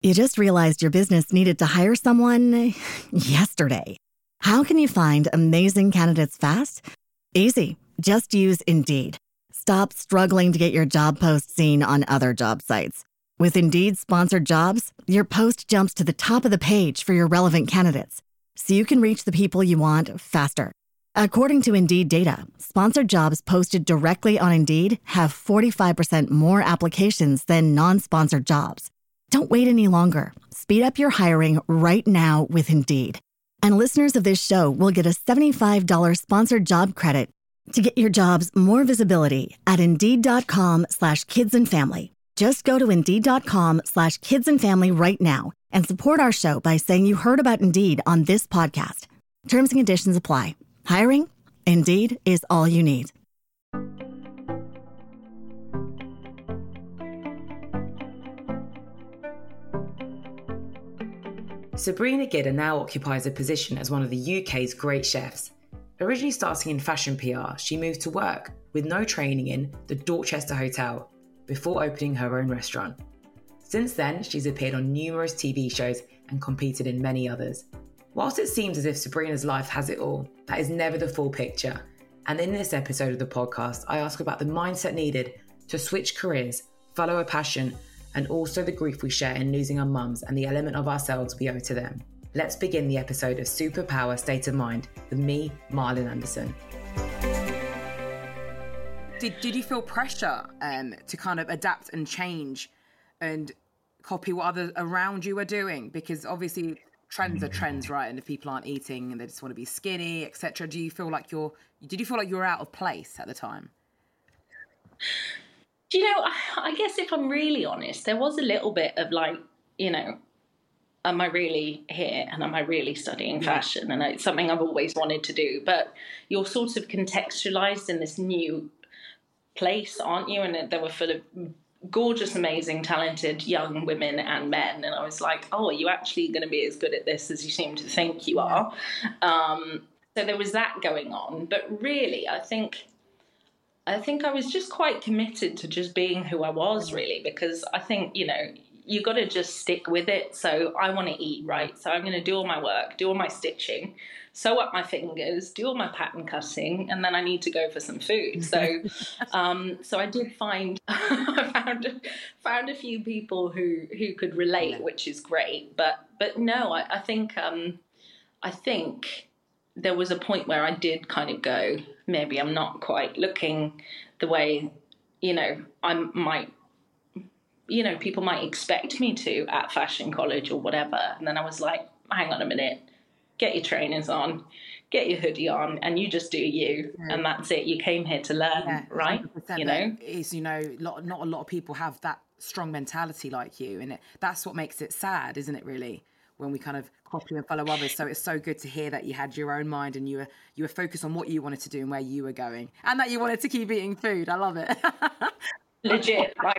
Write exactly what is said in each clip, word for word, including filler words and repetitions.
You just realized your business needed to hire someone yesterday. How can you find amazing candidates fast? Easy. Just use Indeed. Stop struggling to get your job post seen on other job sites. With Indeed sponsored jobs, your post jumps to the top of the page for your relevant candidates, so you can reach the people you want faster. According to Indeed data, sponsored jobs posted directly on Indeed have forty-five percent more applications than non-sponsored jobs. Don't wait any longer. Speed up your hiring right now with Indeed. And listeners of this show will get a seventy-five dollars sponsored job credit to get your jobs more visibility at Indeed.com slash kids and family. Just go to Indeed.com slash kids and family right now and support our show by saying you heard about Indeed on this podcast. Terms and conditions apply. Hiring? Indeed is all you need. Sabrina Gidder now occupies a position as one of the U K's great chefs. Originally starting in fashion P R, she moved to work with no training in the Dorchester Hotel before opening her own restaurant. Since then, she's appeared on numerous T V shows and competed in many others. Whilst it seems as if Sabrina's life has it all, that is never the full picture. And in this episode of the podcast, I ask about the mindset needed to switch careers, follow a passion, and also the grief we share in losing our mums and the element of ourselves we owe to them. Let's begin the episode of Superpower State of Mind with me, Marlon Anderson. Did, did you feel pressure um, to kind of adapt and change and copy what others around you are doing? Because obviously trends are trends, right? And if people aren't eating and they just want to be skinny, et cetera, do you feel like you're, did you feel like you were out of place at the time? Do you know, I, I guess if I'm really honest, there was a little bit of like, you know, am I really here and am I really studying fashion? And it's something I've always wanted to do. But you're sort of contextualized in this new place, aren't you? And they were full of gorgeous, amazing, talented young women and men. And I was like, oh, are you actually going to be as good at this as you seem to think you are? Um, so there was that going on. But really, I think... I think I was just quite committed to just being who I was, really, because I think, you know, you got to just stick with it. So I want to eat, right? So I'm going to do all my work, do all my stitching, sew up my fingers, do all my pattern cutting, and then I need to go for some food. So um, so I did find, I found, found a few people who, who could relate, which is great. But but no, I, I think um, I think... there was a point where I did kind of go, maybe I'm not quite looking the way, you know, I might, you know, people might expect me to at fashion college or whatever. And then I was like, hang on a minute, get your trainers on, get your hoodie on, and you just do you. Yeah. And that's it. You came here to learn, yeah, right? You know, is, you know, not a lot of people have that strong mentality like you. And it, that's what makes it sad, isn't it, really? When we kind of copy and follow others. So it's so good to hear that you had your own mind and you were you were focused on what you wanted to do and where you were going, and that you wanted to keep eating food. I love it. Legit. Like,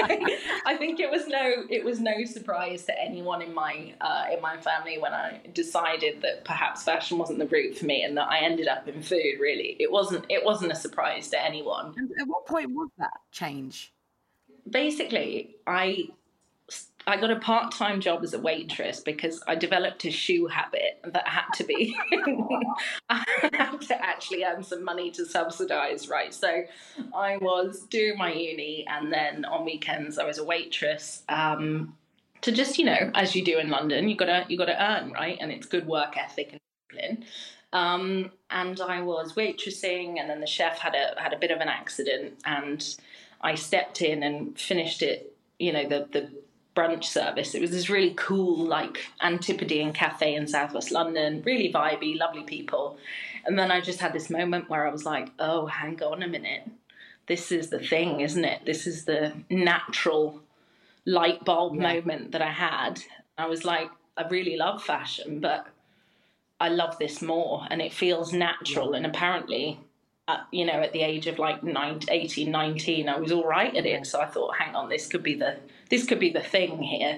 I think it was no it was no surprise to anyone in my uh, in my family when I decided that perhaps fashion wasn't the route for me and that I ended up in food. Really, it wasn't it wasn't a surprise to anyone. And at what point was that change? Basically, I. I got a part-time job as a waitress because I developed a shoe habit that had to be, I had to actually earn some money to subsidise, right? So I was doing my uni and then on weekends I was a waitress um, to just, you know, as you do in London, you gotta, you gotta earn, right? And it's good work ethic and discipline. Um, and I was waitressing and then the chef had a, had a bit of an accident and I stepped in and finished it, you know, the, the, brunch service. It was this really cool, like, Antipodean cafe in southwest London, really vibey, lovely people. And then I just had this moment where I was like, oh, hang on a minute. This is the thing, isn't it? This is the natural light bulb yeah. moment that I had. I was like, I really love fashion, but I love this more. And it feels natural. And apparently, uh, you know, at the age of like eighteen, nineteen, I was all right at it. So I thought, hang on, this could be the This could be the thing here.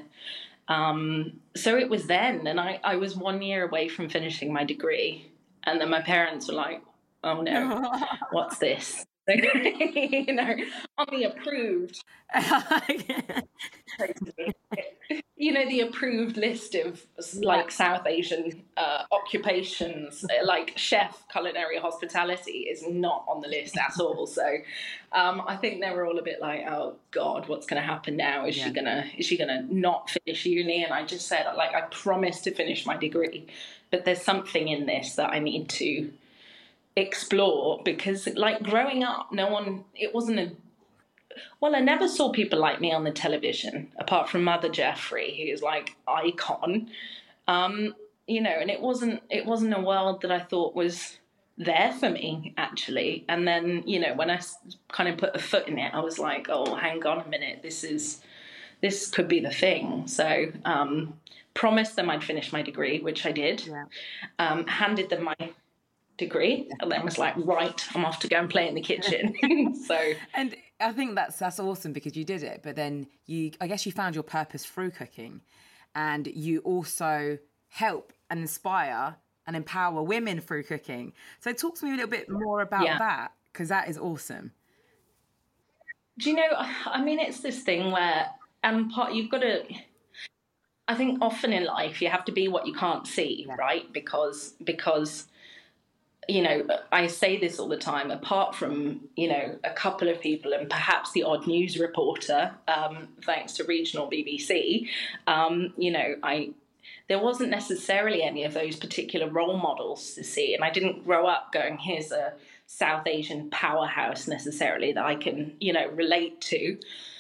Um, so it was then, and I, I was one year away from finishing my degree. And then my parents were like, oh no, what's this? So, you know, on the approved, you know, the approved list of like South Asian uh, occupations, like chef, culinary, hospitality is not on the list at all. So um, I think they were all a bit like, oh God, what's going to happen now? Is yeah. she gonna is she gonna not finish uni? And I just said, like, I promised to finish my degree, but there's something in this that I need to explore, because like growing up, no one, it wasn't a well, I never saw people like me on the television, apart from Mother Jeffrey, who is like icon. Um, you know, and it wasn't it wasn't a world that I thought was there for me, actually. And then, you know, when I kind of put a foot in it, I was like, oh, hang on a minute, this is this could be the thing. So um, promised them I'd finish my degree, which I did. Yeah. Um, handed them my degree, and then was like, right, I'm off to go and play in the kitchen. So and I think that's that's awesome, because you did it, but then you I guess you found your purpose through cooking, and you also help and inspire and empower women through cooking. So talk to me a little bit more about yeah. that, because that is awesome. Do you know, I mean, it's this thing where um part you've got to I think often in life you have to be what you can't see, yeah. right? Because because you know, I say this all the time, apart from, you know, a couple of people and perhaps the odd news reporter, um, thanks to regional B B C, um, you know, I there wasn't necessarily any of those particular role models to see. And I didn't grow up going, here's a South Asian powerhouse necessarily that I can, you know, relate to.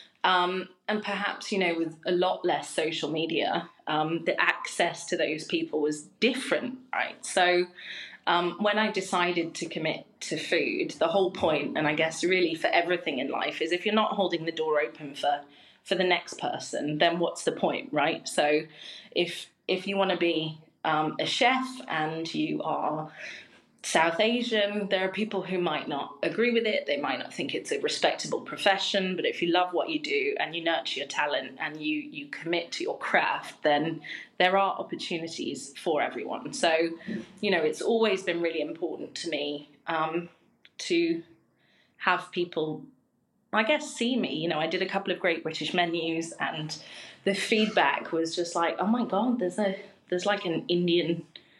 Um, and perhaps, you know, with a lot less social media, um, the access to those people was different, right? So Um, when I decided to commit to food, the whole point, and I guess really for everything in life, is if you're not holding the door open for, for the next person, then what's the point, right? So if if you want to be um, a chef and you are South Asian, there are people who might not agree with it. They might not think it's a respectable profession, but if you love what you do and you nurture your talent and you, you commit to your craft, then there are opportunities for everyone. So, you know, it's always been really important to me um, to have people, I guess, see me. You know, I did a couple of Great British menus, and the feedback was just like, oh my God, there's a there's like an Indian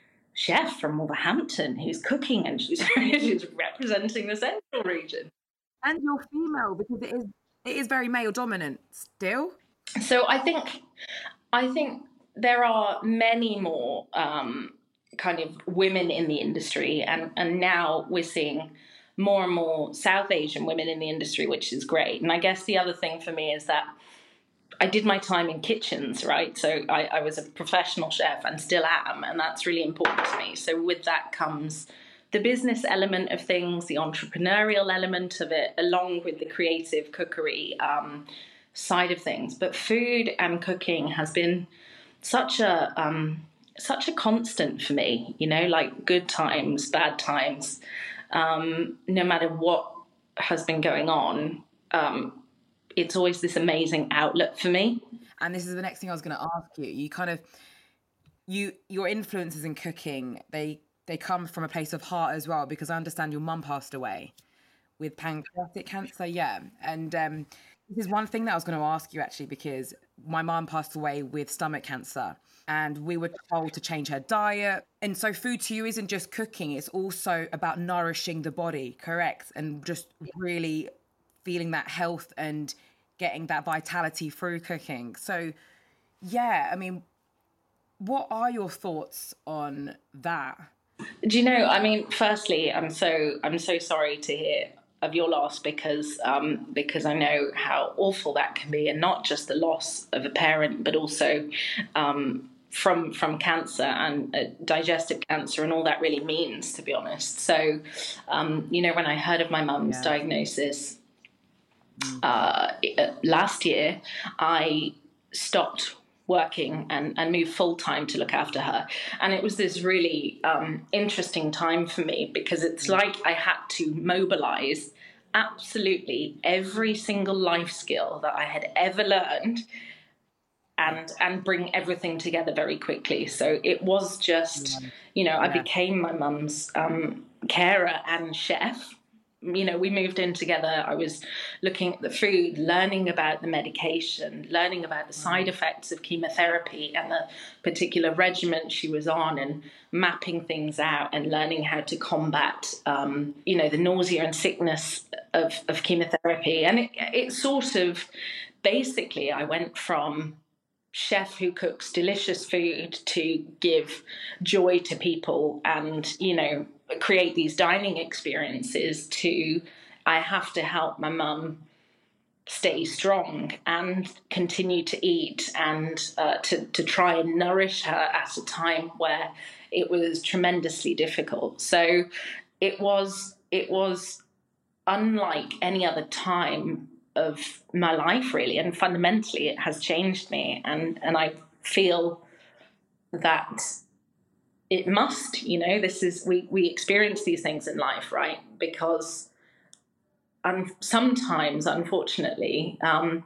chef from Wolverhampton who's cooking, and she's, she's representing the central region. And you're female, because it is it is very male dominant still. So I think I think there are many more um, kind of women in the industry, and, and now we're seeing more and more South Asian women in the industry, which is great. And I guess the other thing for me is that I did my time in kitchens, right? So I, I was a professional chef and still am, and that's really important to me. So with that comes the business element of things, the entrepreneurial element of it, along with the creative cookery um, side of things. But food and cooking has been such a um, such a constant for me, you know, like good times, bad times, um, no matter what has been going on. Um, it's always this amazing outlet for me. And this is the next thing I was going to ask you. You kind of, you your influences in cooking, they they come from a place of heart as well, because I understand your mum passed away with pancreatic cancer, yeah. And um, this is one thing that I was going to ask you, actually, because my mum passed away with stomach cancer, and we were told to change her diet. And so food to you isn't just cooking, it's also about nourishing the body, correct? And just really feeling that health and getting that vitality through cooking. So, yeah, I mean, what are your thoughts on that? Do you know, I mean, firstly, I'm so I'm so sorry to hear of your loss, because um, because I know how awful that can be, and not just the loss of a parent, but also um, from from cancer and uh, digestive cancer and all that really means, to be honest. So, um, you know, when I heard of my mum's yeah. diagnosis uh, last year, I stopped working and, and moved full-time to look after her. And it was this really um, interesting time for me, because it's like I had to mobilize absolutely every single life skill that I had ever learned and and bring everything together very quickly. So it was just, you know, I became my mum's um, carer and chef you know, we moved in together. I was looking at the food, learning about the medication, learning about the side effects of chemotherapy and the particular regimen she was on, and mapping things out and learning how to combat, um, you know, the nausea and sickness of, of chemotherapy. And it, it sort of, basically, I went from chef who cooks delicious food to give joy to people and, you know, create these dining experiences to I have to help my mum stay strong and continue to eat and uh, to, to try and nourish her at a time where it was tremendously difficult. So it was it was unlike any other time of my life, really, and fundamentally it has changed me, and and I feel that it must, you know, this is we we experience these things in life, right? Because um, sometimes, unfortunately, um,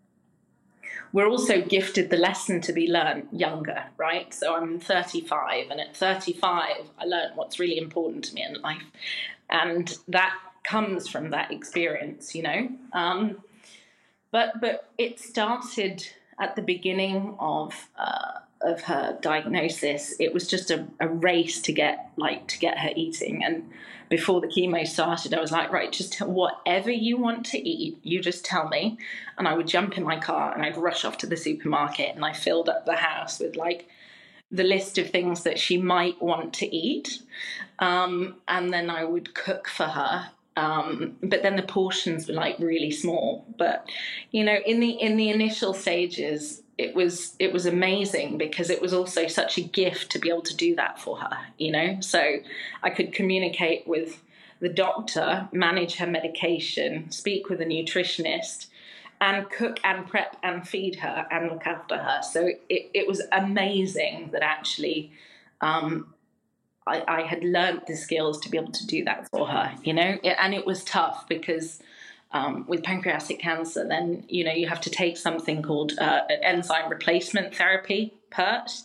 we're also gifted the lesson to be learned younger, right? So I'm thirty-five, and at thirty-five I learned what's really important to me in life, and that comes from that experience, you know. Um, but but it started at the beginning of uh, of her diagnosis. It was just a, a race to get like to get her eating. And before the chemo started, I was like, right, just tell whatever you want to eat, you just tell me. And I would jump in my car and I'd rush off to the supermarket, and I filled up the house with like the list of things that she might want to eat. Um, and then I would cook for her. Um, but then the portions were like really small. But, you know, in the in the initial stages, it was it was amazing because it was also such a gift to be able to do that for her, you know. So I could communicate with the doctor, manage her medication, speak with a nutritionist, and cook and prep and feed her and look after her. So it, it was amazing that actually um, I, I had learned the skills to be able to do that for her, you know. And it was tough because um, with pancreatic cancer, then, you know, you have to take something called uh, enzyme replacement therapy, P E R T.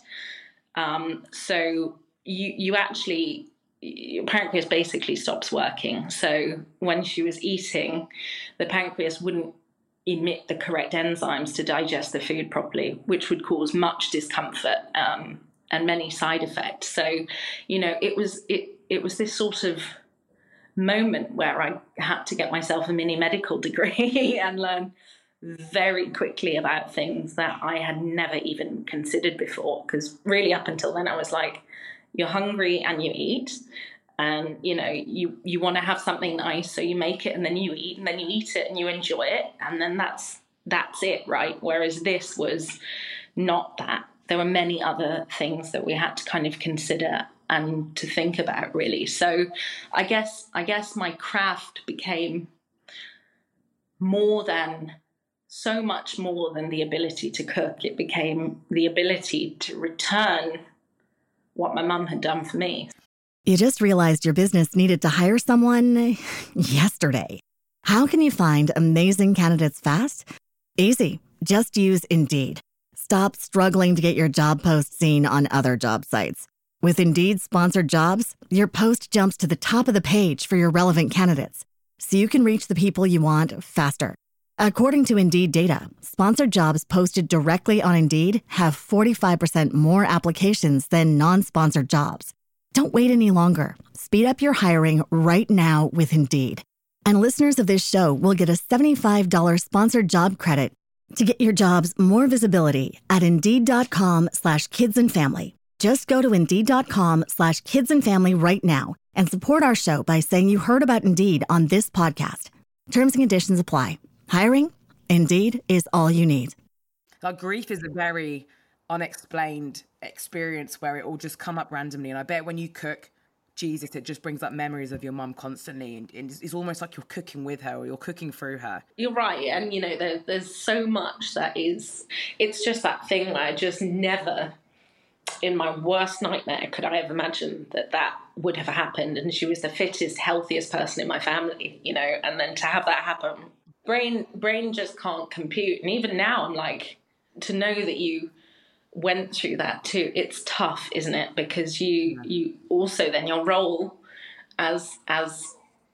Um, so you, you actually, your pancreas basically stops working. So when she was eating, the pancreas wouldn't emit the correct enzymes to digest the food properly, which would cause much discomfort um, and many side effects. So, you know, it was it it was this sort of moment where I had to get myself a mini medical degree and learn very quickly about things that I had never even considered before. Because really, up until then, I was like, you're hungry and you eat. And, you know, you, you want to have something nice, so you make it and then you eat and then you eat it and you enjoy it. And then that's that's it, right? Whereas this was not that. There were many other things that we had to kind of consider and to think about, really. So I guess I guess my craft became more than, so much more than the ability to cook. It became the ability to return what my mum had done for me. You just realized your business needed to hire someone yesterday. How can you find amazing candidates fast? Easy. Just use Indeed. Stop struggling to get your job post seen on other job sites. With Indeed sponsored jobs, your post jumps to the top of the page for your relevant candidates, so you can reach the people you want faster. According to Indeed data, sponsored jobs posted directly on Indeed have forty-five percent more applications than non-sponsored jobs. Don't wait any longer. Speed up your hiring right now with Indeed. And listeners of this show will get a seventy-five dollars sponsored job credit to get your jobs more visibility at Indeed.com slash kids and family. Just go to Indeed.com slash kids and family right now and support our show by saying you heard about Indeed on this podcast. Terms and conditions apply. Hiring? Indeed is all you need. Like, grief is a very unexplained experience where it will just come up randomly. And I bet when you cook, Jesus, it just brings up memories of your mum constantly. And it's almost like you're cooking with her or you're cooking through her. You're right. And, you know, there, there's so much that is, it's just that thing where I just never, in my worst nightmare, could I have imagined that that would have happened. And she was the fittest, healthiest person in my family, you know, and then to have that happen, brain, brain just can't compute. And even now I'm like, to know that you went through that too, it's tough, isn't it? Because you you also then your role as as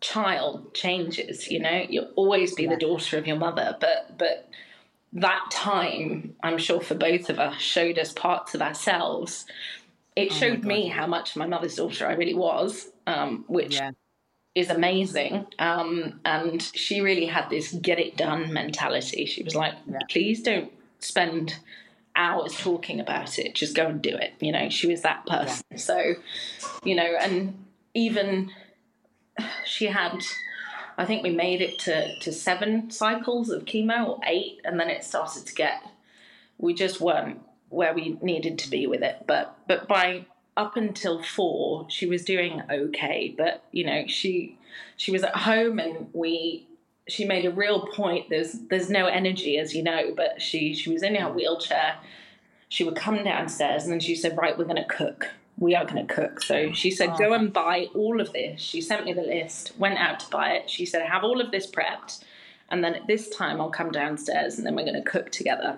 child changes, you know, you'll always be Yeah. the daughter of your mother, but but that time, I'm sure for both of us, showed us parts of ourselves. It Oh my showed God, me yeah. how much my mother's daughter I really was, um, which Yeah. is amazing. Um, and she really had this get it done mentality. She was like, Yeah. please don't spend hours talking about it, just go and do it. You know, she was that person. So, you know, and even she had, I think we made it to, to seven cycles of chemo or eight, and then it started to get, we just weren't where we needed to be with it. But but by up until four, she was doing okay. But you know, she she was at home, and we she made a real point. There's there's no energy, as you know, but she she was in her wheelchair. She would come downstairs, and then she said, "Right, we're going to cook. We are going to cook." So she said, Oh. "Go and buy all of this." She sent me the list. Went out to buy it. She said, "Have all of this prepped, and then at this time I'll come downstairs, and then we're going to cook together."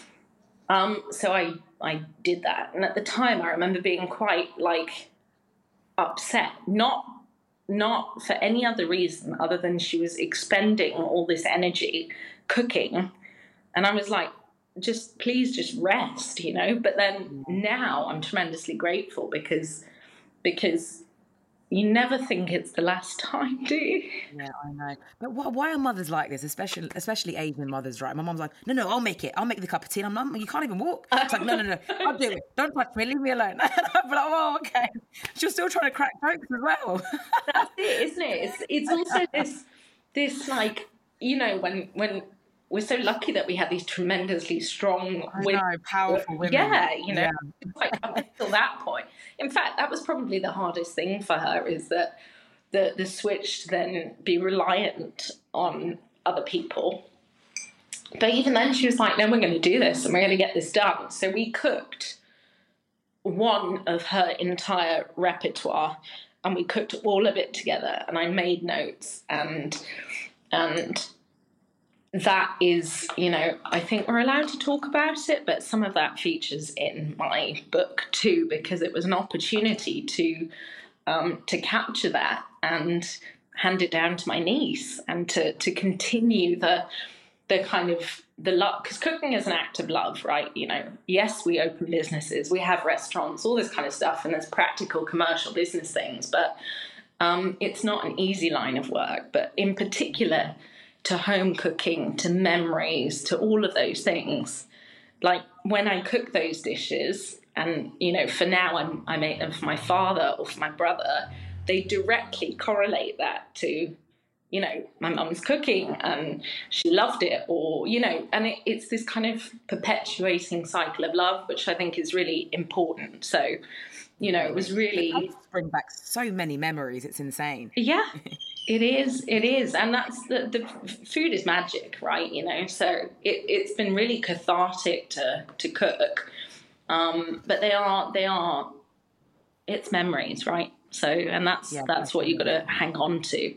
Um, so I I did that, and at the time I remember being quite like upset, not not for any other reason other than she was expending all this energy cooking, and I was like, just please just rest, you know. But then now I'm tremendously grateful because because you never think it's the last time, do you? Yeah, I know. But why, why are mothers like this, especially especially Asian mothers, right? My mom's like, no, no, I'll make it. I'll make the cup of tea. And I'm like, you can't even walk. It's like, no, no, no, I'll do it. Don't touch me. Leave me alone. I'm like, oh, okay. She was still trying to crack jokes as well. That's it, isn't it? It's it's also this this like, you know, when when we're so lucky that we had these tremendously strong I women. know, powerful women. Yeah, you know, Yeah. it's like up until that point. In fact, that was probably the hardest thing for her, is that the the switch to then be reliant on other people. But even then, she was like, "No, we're going to do this, and we're going to get this done." So we cooked one of her entire repertoire, and we cooked all of it together. And I made notes, and and. That is, you know, I think we're allowed to talk about it, but some of that features in my book too, because it was an opportunity to um, to capture that and hand it down to my niece, and to to continue the the kind of the love, because cooking is an act of love, right? You know, yes, we open businesses, we have restaurants, all this kind of stuff, and there's practical commercial business things, but um, it's not an easy line of work. But in particular, to home cooking, to memories, to all of those things. Like when I cook those dishes, and, you know, for now I'm, I make them for my father or for my brother, they directly correlate that to, you know, my mum's cooking and she loved it, or, you know, and it, it's this kind of perpetuating cycle of love, which I think is really important. So, you know, it was really... It does bring back so many memories. It's insane. Yeah. It is, it is, and that's the the food is magic, right? You know, so it it's been really cathartic to to cook, um, but they are they are, it's memories, right? So, and that's Yeah, that's what you got to hang on to.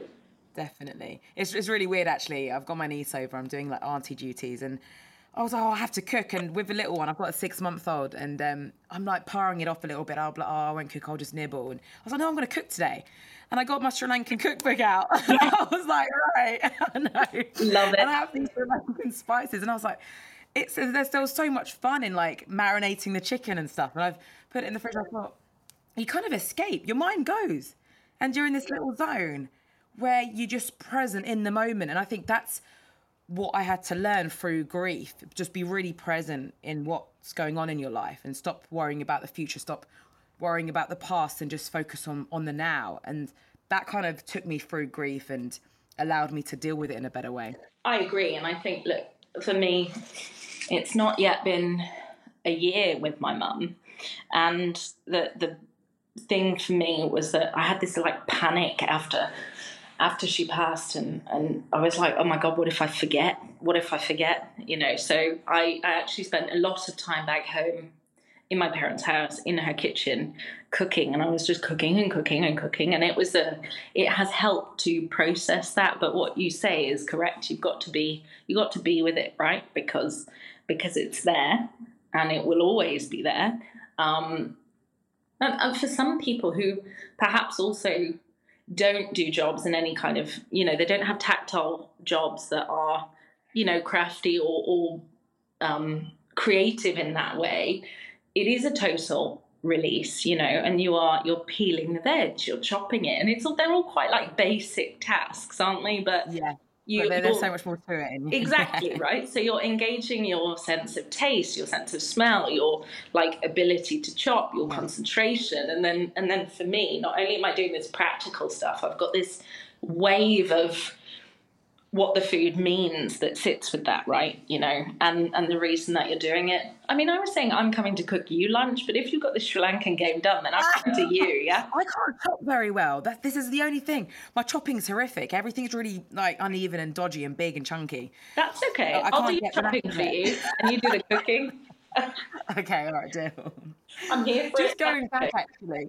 Definitely, it's it's really weird actually. I've got my niece over. I'm doing like auntie duties, and I was like, oh, I have to cook, and with the little one, I've got a six month old, and um, I'm like powering it off a little bit. I'll be like, oh, I won't cook, I'll just nibble, and I was like, no, I'm going to cook today. And I got my Sri Lankan cookbook out. I was like, right, I know. Love it. And I have these Sri Lankan spices. And I was like, it's there's still so much fun in like marinating the chicken and stuff. And I've put it in the fridge. I thought, you kind of escape. Your mind goes. And you're in this little zone where you're just present in the moment. And I think that's what I had to learn through grief. Just be really present in what's going on in your life and stop worrying about the future. Stop worrying about the past and just focus on, on the now. And that kind of took me through grief and allowed me to deal with it in a better way. I agree. And I think, look, for me, it's not yet been a year with my mum. And the the thing for me was that I had this like panic after after she passed, and, and I was like, oh my God, what if I forget? What if I forget? You know, so I, I actually spent a lot of time back home in my parents' house, in her kitchen, cooking, and I was just cooking and cooking and cooking, and it was a, it has helped to process that. But what you say is correct. You've got to be, you got to be with it, right? Because because it's there, and it will always be there. Um, and, and for some people who perhaps also don't do jobs in any kind of, you know, they don't have tactile jobs that are, you know, crafty or, or um, creative in that way, it is a total release, you know, and you are, you're peeling the veg, you're chopping it, and it's all, they're all quite like basic tasks, aren't they? But yeah. You, but there's so much more to it. Exactly, right? So you're engaging your sense of taste, your sense of smell, your like ability to chop, your yeah. concentration. And then and then for me, not only am I doing this practical stuff, I've got this wave of what the food means that sits with that, right? You know, and, and the reason that you're doing it. I mean, I was saying I'm coming to cook you lunch, but if you've got the Sri Lankan game done, then I'm coming to you, yeah? I can't chop very well. That This is the only thing. My chopping's horrific. Everything's really like uneven and dodgy and big and chunky. That's okay. I I'll do chopping for you, and you do the cooking. Okay, all right, deal. I'm here for Just it. going back, actually.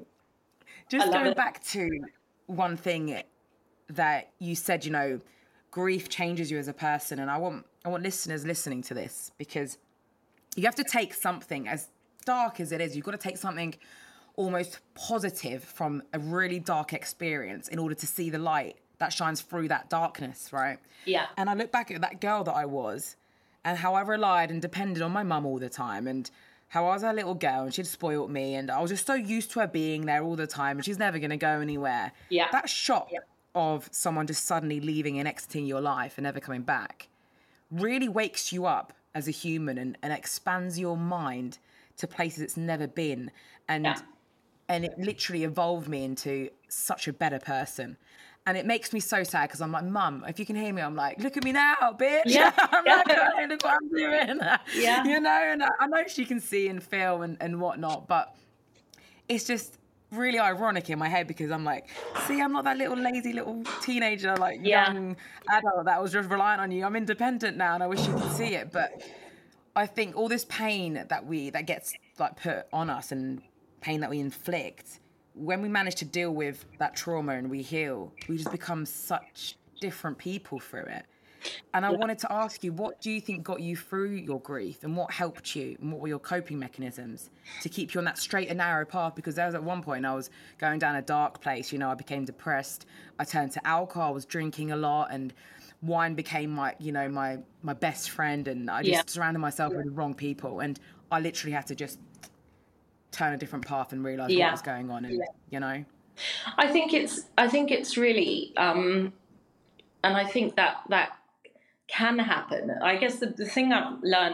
Just going it. back to one thing that you said, you know, grief changes you as a person, and I want I want listeners listening to this, because you have to take something, as dark as it is, you've got to take something almost positive from a really dark experience in order to see the light that shines through that darkness, right? Yeah. And I look back at that girl that I was, and how I relied and depended on my mum all the time, and how I was a little girl and she'd spoiled me, and I was just so used to her being there all the time, and she's never going to go anywhere. Yeah. That shock yeah. of someone just suddenly leaving and exiting your life and never coming back really wakes you up as a human, and, and expands your mind to places it's never been. And yeah. and it literally evolved me into such a better person. And it makes me so sad, because I'm like, Mum, if you can hear me, I'm like, look at me now, bitch. Yeah. I'm yeah. like, look what I'm doing. Yeah. You know, and I know she can see and feel and, and whatnot, but it's just really ironic in my head, because I'm like, see, I'm not that little lazy little teenager, like yeah. young adult that was just reliant on you. I'm independent now, and I wish you could see it. But I think all this pain that we that gets like put on us, and pain that we inflict, when we manage to deal with that trauma and we heal, we just become such different people through it. And I yeah. wanted to ask you, what do you think got you through your grief, and what helped you, and what were your coping mechanisms to keep you on that straight and narrow path? Because there was at one point I was going down a dark place, you know, I became depressed, I turned to alcohol, I was drinking a lot, and wine became my, you know, my, my best friend, and I just yeah. surrounded myself yeah. with the wrong people, and I literally had to just turn a different path and realise yeah. what was going on, and yeah. you know. I think it's, I think it's really, um, and I think that, that, can happen. I guess the, the thing I've learned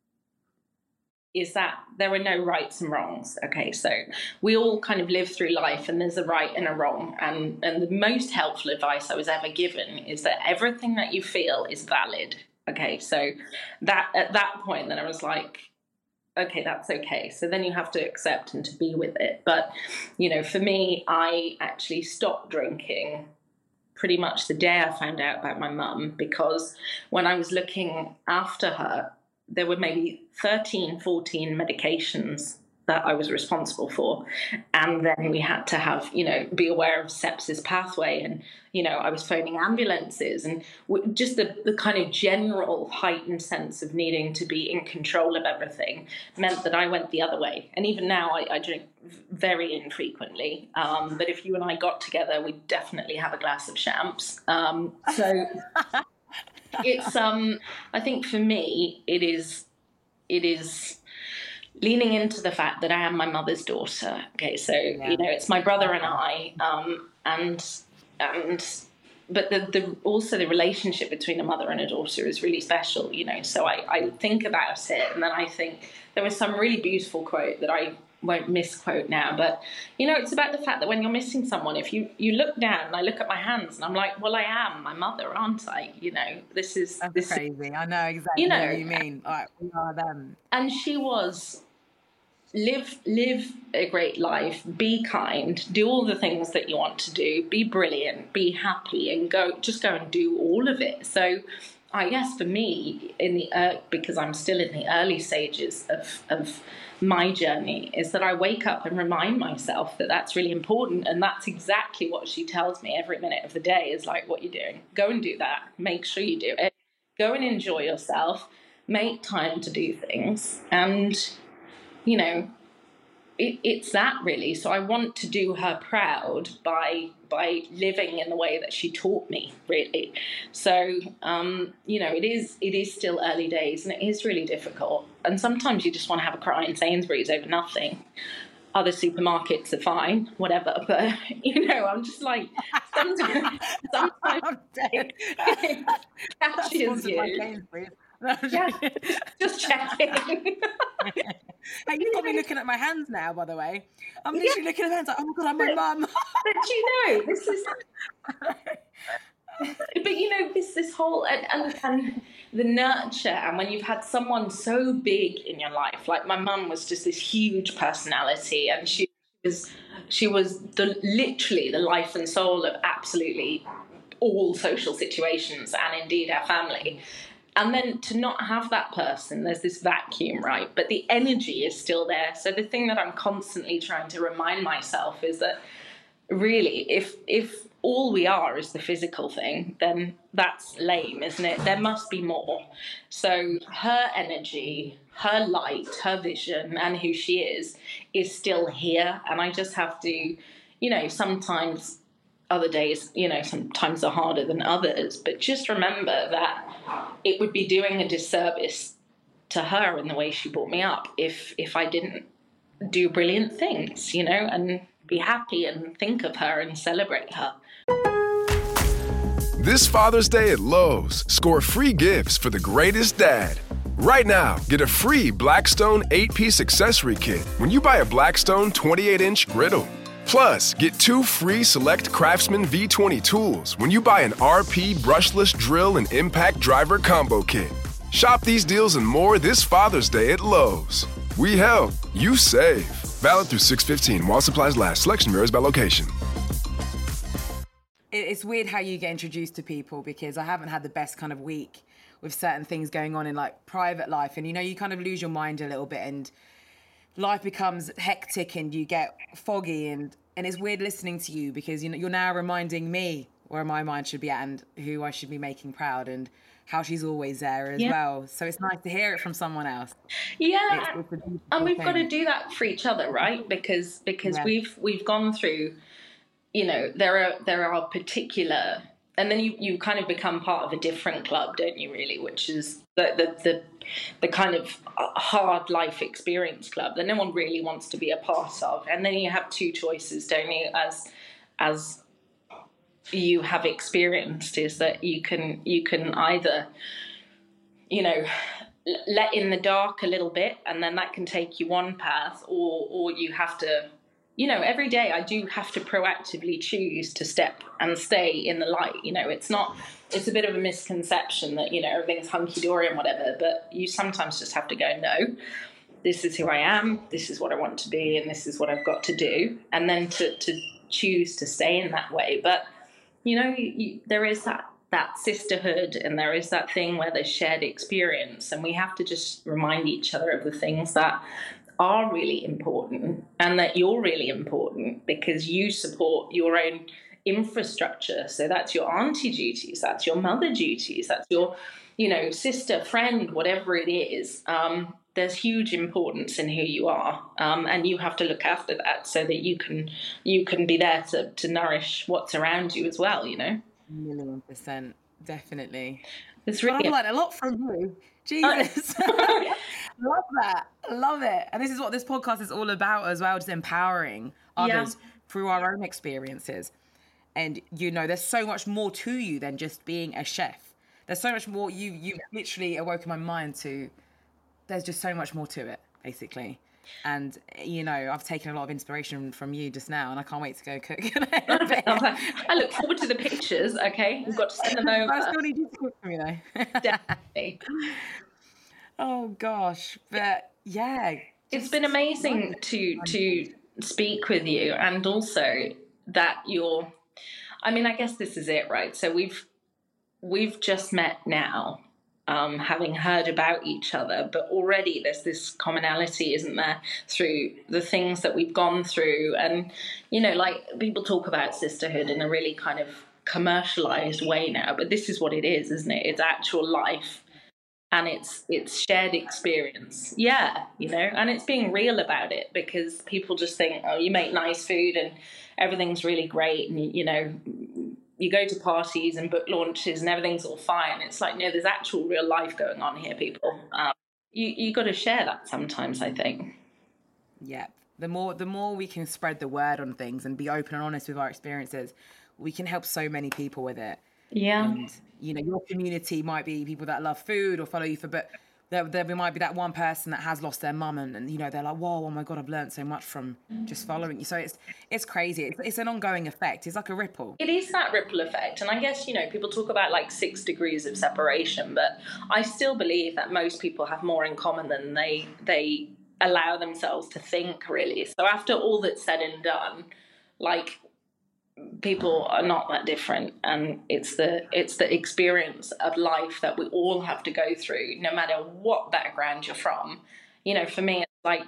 is that there are no rights and wrongs. Okay, so we all kind of live through life, and there's a right and a wrong. And and the most helpful advice I was ever given is that everything that you feel is valid. Okay, so that at that point, then I was like, okay, that's okay. So then you have to accept and to be with it. But you know, for me, I actually stopped drinking pretty much the day I found out about my mum, because when I was looking after her, there were maybe thirteen, fourteen medications that I was responsible for. And then we had to have, you know, be aware of sepsis pathway. And, you know, I was phoning ambulances, and just the, the kind of general heightened sense of needing to be in control of everything meant that I went the other way. And even now I, I drink very infrequently. Um, but if you and I got together, we'd definitely have a glass of champs. Um, so it's, um, I think for me, it is, it is, leaning into the fact that I am my mother's daughter. Okay, so yeah. you know, it's my brother and I, um, and and but the the also the relationship between a mother and a daughter is really special. You know, so I I think about it, and then I think there was some really beautiful quote that I won't misquote now, but you know, it's about the fact that when you're missing someone, if you you look down, and I look at my hands, and I'm like, well, I am my mother, aren't I? You know, this is That's this crazy. I know exactly you know, what you mean. Like, we are them. And she was. Live live a great life, be kind, do all the things that you want to do, be brilliant, be happy, and go just go and do all of it. So I guess for me, in the uh, because I'm still in the early stages of, of my journey, is that I wake up and remind myself that that's really important. And that's exactly what she tells me every minute of the day, is like, what you're doing, go and do that, make sure you do it, go and enjoy yourself, make time to do things. And you know, it, it's that really. So I want to do her proud by by living in the way that she taught me, really. So um, you know, it is it is still early days, and it is really difficult. And sometimes you just want to have a cry in Sainsbury's over nothing. Other supermarkets are fine, whatever. But you know, I'm just like sometimes, sometimes it catches you. Yeah, just checking. Hey, you've got me looking at my hands now, by the way. I'm literally yeah. looking at my hands like, oh my God, I'm my mum. But you know, this is... But you know, this this whole... And, and, and the nurture, and when you've had someone so big in your life, like my mum was just this huge personality, and she was, she was the literally the life and soul of absolutely all social situations, and indeed our family. And then to not have that person, there's this vacuum, right? But the energy is still there. So the thing that I'm constantly trying to remind myself is that really, if if all we are is the physical thing, then that's lame, isn't it? There must be more. So her energy, her light, her vision, and who she is, is still here. And I just have to, you know, sometimes... Other days, you know, sometimes are harder than others, but just remember that it would be doing a disservice to her in the way she brought me up if if I didn't do brilliant things, you know, and be happy and think of her and celebrate her. This Father's Day at Lowe's, score free gifts for the greatest dad. Right now, get a free Blackstone eight-piece accessory kit when you buy a Blackstone twenty-eight inch griddle. Plus, get two free select Craftsman V twenty tools when you buy an R P brushless drill and impact driver combo kit. Shop these deals and more this Father's Day at Lowe's. We help, you save. Valid through six fifteen while supplies last. Selection varies by location. It's weird how you get introduced to people, because I haven't had the best kind of week with certain things going on in like private life. And, you know, you kind of lose your mind a little bit, and life becomes hectic and you get foggy, and, and it's weird listening to you, because you know you're now reminding me where my mind should be at and who I should be making proud, and how she's always there as yeah. well. So it's nice to hear it from someone else. Yeah, it's, it's and we've thing. got to do that for each other, right? Because because yeah. we've we've gone through, you know, there are there are particular, and then you, you kind of become part of a different club, don't you? Really, which is the the the, the kind of hard life experience club that no one really wants to be a part of. And then you have two choices, don't you? As as you have experienced, is that you can you can either, you know, let in the dark a little bit, and then that can take you one path, or or you have to, you know, every day I do have to proactively choose to step and stay in the light. You know, it's not, it's a bit of a misconception that, you know, everything's hunky-dory and whatever, but you sometimes just have to go, no, this is who I am, this is what I want to be, and this is what I've got to do, and then to, to choose to stay in that way. But, you know, you, you, there is that, that sisterhood, and there is that thing where there's shared experience, and we have to just remind each other of the things that are really important, and that you're really important because you support your own infrastructure. So that's your auntie duties, that's your mother duties, that's your, you know, sister, friend, whatever it is. Um, there's huge importance in who you are, um, and you have to look after that so that you can you can be there to, to nourish what's around you as well, you know. A million percent, definitely. It's really well, I learned a lot from you. Jesus. Love that. Love it. And this is what this podcast is all about as well, just empowering others yeah. through our own experiences. And, you know, there's so much more to you than just being a chef. There's so much more. You you literally awoken my mind to, there's just so much more to it, basically. And, you know, I've taken a lot of inspiration from you just now, and I can't wait to go cook. I look forward to the pictures, okay? We've got to send them over. I still need you to cook for me, though. Definitely. Oh, gosh. But, yeah. It's been amazing to to speak with you, and also that you're, I mean, I guess this is it, right? So we've we've just met now, Um, having heard about each other, but already there's this commonality, isn't there, through the things that we've gone through. And, you know, like people talk about sisterhood in a really kind of commercialized way now, but this is what it is, isn't it? It's actual life and it's it's shared experience. Yeah, you know, and it's being real about it, because people just think, oh, you make nice food and everything's really great, and you know, you go to parties and book launches and everything's all fine. It's like, no, there's actual real life going on here, people. Um, you you got to share that sometimes, I think. Yeah, the more the more we can spread the word on things and be open and honest with our experiences, we can help so many people with it. Yeah. And, you know, your community might be people that love food or follow you for, but there, there might be that one person that has lost their mum, and, and, you know, they're like, whoa, oh my God, I've learned so much from just following you. So it's it's crazy. It's, it's an ongoing effect. It's like a ripple. It is that ripple effect. And I guess, you know, people talk about like six degrees of separation, but I still believe that most people have more in common than they they allow themselves to think, really. So after all that's said and done, like, people are not that different, and it's the it's the experience of life that we all have to go through, no matter what background you're from. You know, for me, it's like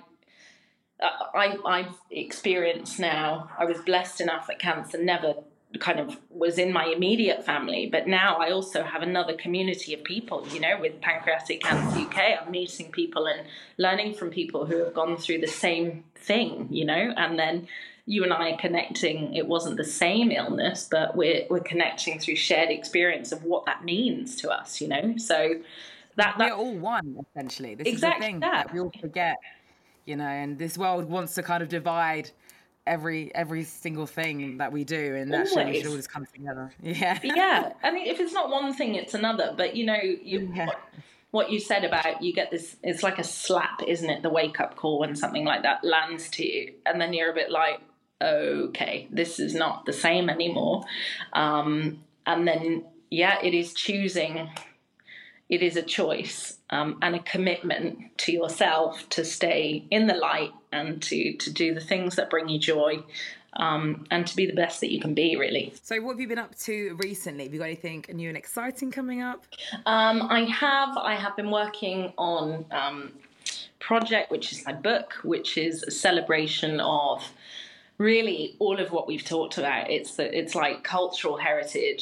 uh, I I've experienced now. I was blessed enough that cancer never kind of was in my immediate family, but now I also have another community of people. You know, with Pancreatic Cancer U K, I'm meeting people and learning from people who have gone through the same thing. You know, and then you and I are connecting. It wasn't the same illness, but we're we're connecting through shared experience of what that means to us, you know? So that, that we're all one, essentially. This exactly is the thing that. that we all forget, you know, and this world wants to kind of divide every every single thing that we do, and that should, we should all just come together. Yeah. Yeah. I mean, if it's not one thing, it's another. But, you know, you yeah. what, what you said about you get this, it's like a slap, isn't it? The wake-up call when something like that lands to you. And then you're a bit like, okay, this is not the same anymore. Um, and then, yeah, it is choosing, it is a choice um, and a commitment to yourself to stay in the light and to, to do the things that bring you joy um, and to be the best that you can be, really. So what have you been up to recently? Have you got anything new and exciting coming up? Um, I have. I have been working on um, Project, which is my book, which is a celebration of really all of what we've talked about. It's the, it's like cultural heritage,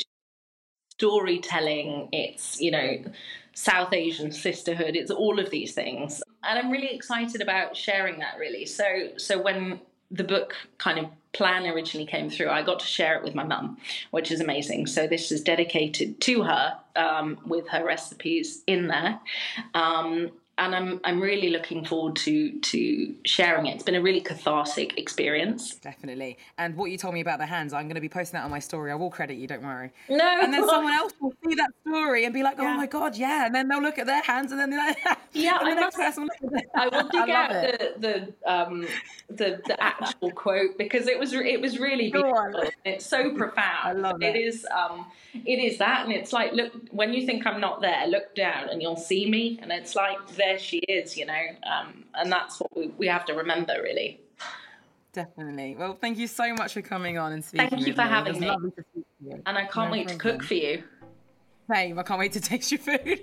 storytelling, it's, you know, South Asian sisterhood, it's all of these things. And I'm really excited about sharing that, really. So so when the book kind of plan originally came through, I got to share it with my mum, which is amazing. So this is dedicated to her um, with her recipes in there. Um, And I'm I'm really looking forward to to sharing it. It's been a really cathartic experience. Definitely. And what you told me about the hands, I'm going to be posting that on my story. I will credit you, don't worry. No. And then someone else will see that story and be like, oh yeah. my God, yeah. And then they'll look at their hands and then they're like, yeah, and the I, next must, person will look at I will dig I out it. the the, um, the the actual quote, because it was it was really beautiful. It's so profound. I love it. It is um it is that, and it's like, look, when you think I'm not there, look down and you'll see me, and it's like, there she is, you know. Um, and that's what we, we have to remember, really. Definitely. Well, thank you so much for coming on and speaking. Thank you with for me. having me. Lovely to speak to you. And I can't no wait problem. to cook for you. Same. I can't wait to taste your food.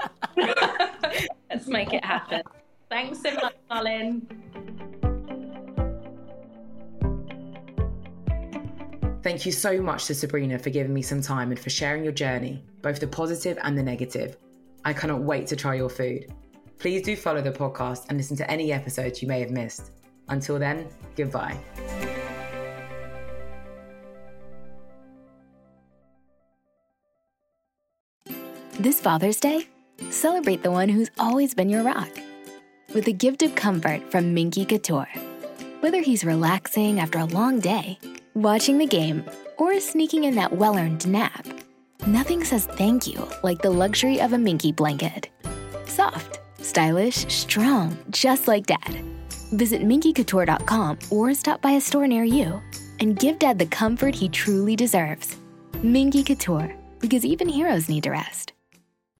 Let's make it happen. Thanks so much, darling. Thank you so much to Sabrina for giving me some time and for sharing your journey, both the positive and the negative. I cannot wait to try your food. Please do follow the podcast and listen to any episodes you may have missed. Until then, goodbye. This Father's Day, celebrate the one who's always been your rock with a gift of comfort from Minky Couture. Whether he's relaxing after a long day, watching the game, or sneaking in that well-earned nap, nothing says thank you like the luxury of a Minky blanket. Soft, stylish, strong, just like Dad. Visit minky couture dot com or stop by a store near you and give Dad the comfort he truly deserves. Minky Couture, because even heroes need to rest.